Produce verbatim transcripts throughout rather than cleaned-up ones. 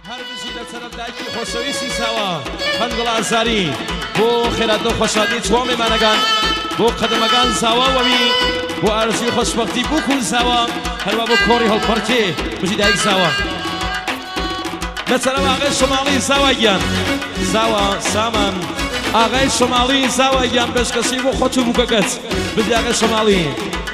هر بزی لطرف دایکی خوشویستی سوا خندل آزاری بو خیرات و خوشحالی چوام منگان بو قدمگان سوا و بی بو آرزوی خوشبختی بو کل سوا هر بو کوری هل پرکی بزی دایک سوا لطرف آقای شمالی سوا گیان سوا سامان آقای شمالی سوا گیان بس کسی بو خودشو بو کگت بزی آقای شمالی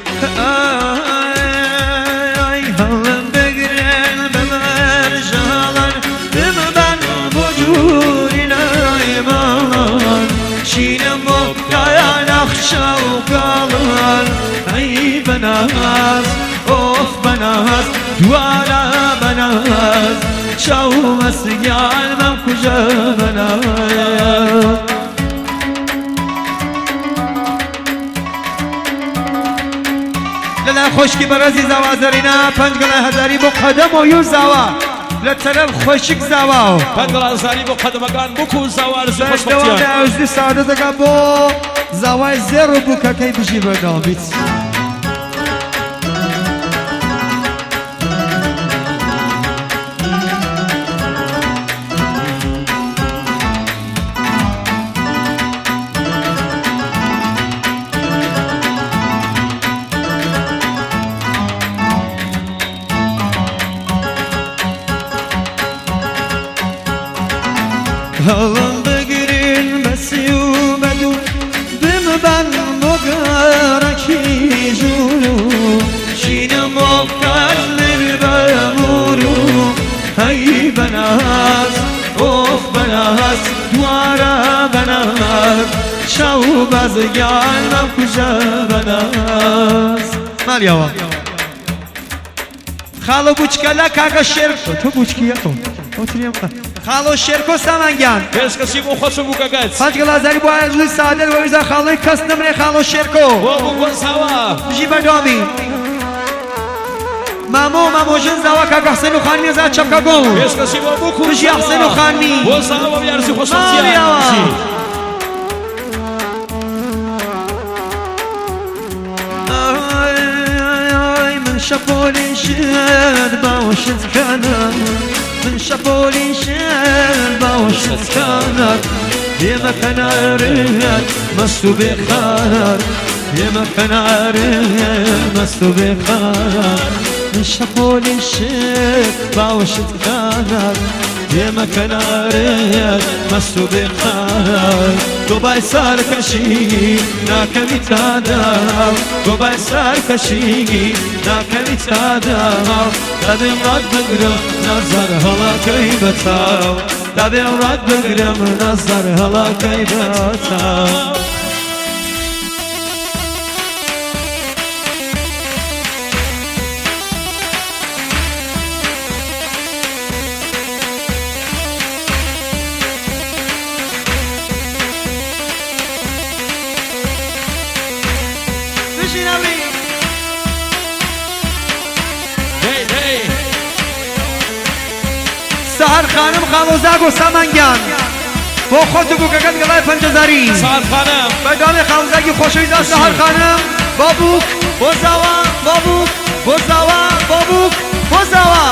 شینم و کایا نخشا و کالان ای بناز اوف بناز دوارا بناز شاو مسیال من کجا بناز للا خوشکی برازی زوازرینا پنج گله هزاری بو قدم و یو زوا لطرف خوشک زوا پنج گله هزاری بو قدمگان بو کل زوا آرزوی خوشبختیان دوام عزیز سعادت دکا بو زوای زیرو بو که کی بشی برنامید هلم بگیرین بسیو بدو بم بن مگرکی جورو شینم و کلم بمورو هی بناز اوف بناز دوارا بناز شاو بازگان من کجا بناز مالیاوا خالو بوچکلا کاغا شرک تو بوچکیه تو oturayım da. Xalo Şerko Samangan. Bez kesi bu xoşu bu kagaz. Paç glazari bu ayazlı saadet ve bize xalo kastam ne Xalo Şerko. Bu bu sava. Jibadami. Mamo mamojin zawa ka Hüseyin Xanmi za çapka go. Bez kesi bu bu ku Hüseyin Xanmi. Bu sava bir arzu xoşatiya. Ay min şapolin şed bawşit kana. من شبولي شال باوشت كانر يما كان عريان مستو بخار يما كان عريان مستو بخار من شبولي شال باوشت كانر يما كان عريان مستو بخار دوبای سر کشی ناکمی تادم دوبای سر کشی ناکمی تادم دادم راد بگرم نظر حالا کی بتاو دادم راد بگرم نظر حالا کی بتاو سهر خانم خالوزاگ و سمنگان با خود بگو که کد گلای پنجزاری سهر خانم بدام خالوزاگی خوشویزا سهر خانم بابوک بوزاوا بابوک بوزاوا بابوک بوزاوا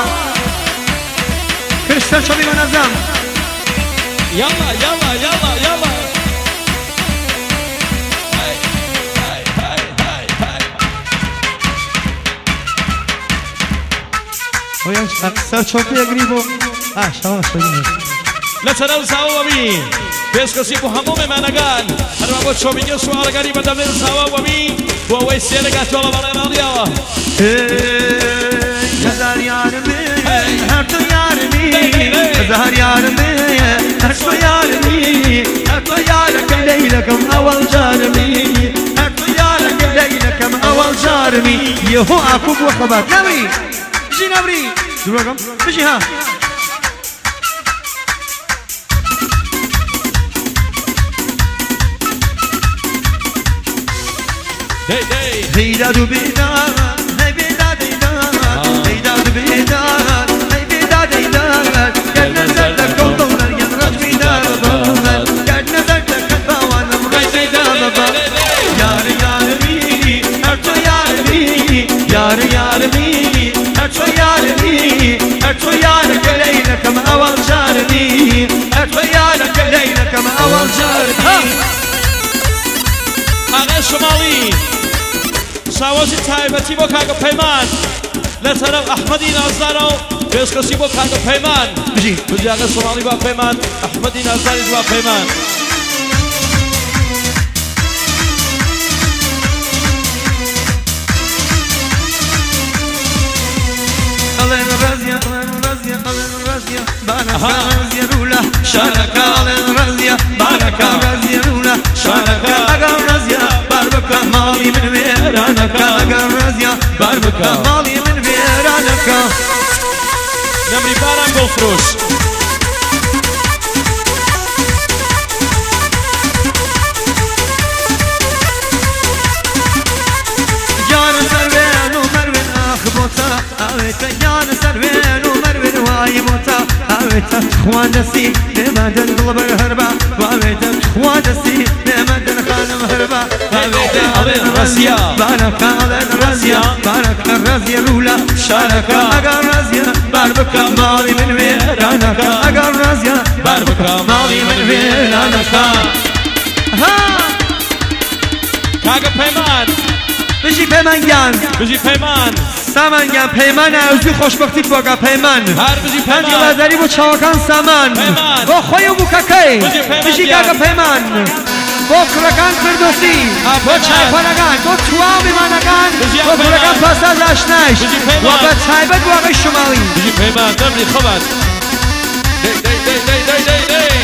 کرشتن شمی منظم یالا یالا یالا یالا اویان سر چوکی اگریبو آه شما شدیم لطرف سوا و بی بس کسی بو هموم منگان هر ما با چوبینگ سوالگاری بدم لطرف سوا و بی بو اوی سیرگا چولا برای مالیاوا هزار یارمی هر تو یارمی هزار یارمی هر تو یارمی هر تو یارک لیلکم اول جارمی هر تو یارک لیلکم اول جارمی یهو اکو بو خبر نبری بجی نبری دور بگم بجی ها Hey dadu bidar, hey bidar bidar, hey dadu bidar, hey bidar bidar. Gel nezarda koltuğlar gel raj bidar babar, gel nezarda katbavanım raj bidar babar. Yar yar mi, her to yar mi, yar yar mi, her to yar mi, her to yar geleyle kam aval. عينك ما أول جارتي آقای شمالی شاوازی تایبەتی بۆ کاکە پەیمان لە تەرەف ئەحمەدی نازدارە و پێشکەشی بۆ کاکە پەیمان بژی بژی ئاقای شمالی با پەیمان ئەحمەدی نازداریش با پەیمان ألين رازية ألين رازية ألين رازية بارك رازية رولا شارك ألين رازية بارك رازية رولا شارك أقام رازية بارك مالي من ويرانك أقام رازية بارك مالي من ويرانك نمری باران گڵفرۆش جان سروين ومروين أخبوتا أويتا جان سروين ومروين وايموتا أويتا خوانسي نمدن قلب الهربا وأويتا خوانسي نمدن خانم هربا أويتا ألين رازية بارك ألين رازية بارك رازية رولا شارك أقام رازية بارك مالي من ويرانك أقام رازية بارك مالي من ويرانك ها کاکە پەیمان بژی پەیمان گیان بژی پەیمان سامان گیان پەیمانە ئەوزی خۆشبەختیت بۆگا پەیمان هەر بژی پەنج پەیمان بازاری بۆ چاوەکان سامان پەیمان. بۆ خۆی و بۆ کەکەی بژی پەیمان بژی گیان. کاکە پەیمان بۆ کوڕەکان فردۆسی ها، بۆ پەیمان. چایپەنەکان بۆ تواو میوانەکان بژی بۆ پەیمان. کوڕەکان پاساژ ئاشنایش بژی و پەیمان. بە تایبەت بۆ ئاغای شماڵی بژی پەیمان نەمری خەبات دەی دەی دەی دەی دەی دەی دەی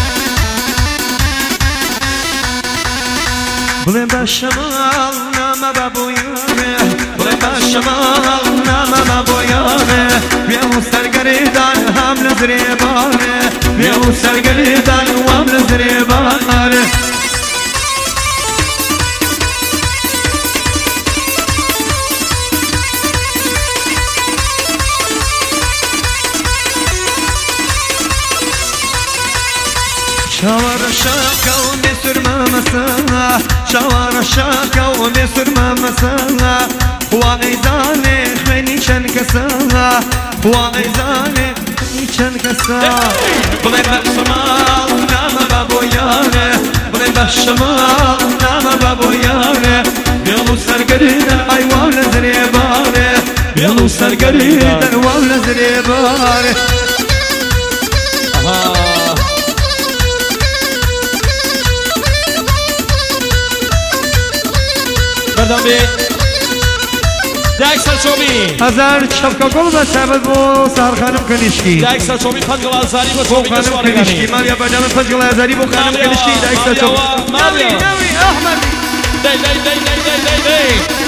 بڵێ بە شەماڵ نامە بە بۆیانێ بڵێ بە شەماڵ نامە بە بۆیانێ بێ و سەرگەریدان هەم لە زرێبانێ بێ و سەرگەریدان وام لە زرێبانێ شاوارە شاکە و مێسورمە مەسەڵە شاوارە شاکە و مێسورمە مەسەڵە خوا ئەیزانێ خوێنی چەند کەسەڵە خوا ئەیزانێ خوێنی چەند کەسە بڵێ بە شەماڵ نامە بە بۆیانێ بڵێ بە شەماڵ نامە بە بۆیانێ بێڵ و سەرگەریدەن ئایوان لە زرێبانێ بێڵ و سەرگەریدەن وام لە زرێبانێ بەردەم بێ دایک سەرچۆمی هەزار شەفکە گوڵ بە تایبەت بۆ ساحر خانم کەنیشکی دایک سەرچۆمی پەنجڵ ئازاری بۆ بۆ چۆمی خانم گەشتوارەکانی کەنیشکی مالیا بەردەمە پەنجڵ ئازاری بۆ خانم کەنیشکی دایک سەرچۆمی مالیا نەوی ئەحمەد دەی دەی دەی دەی دەی دەی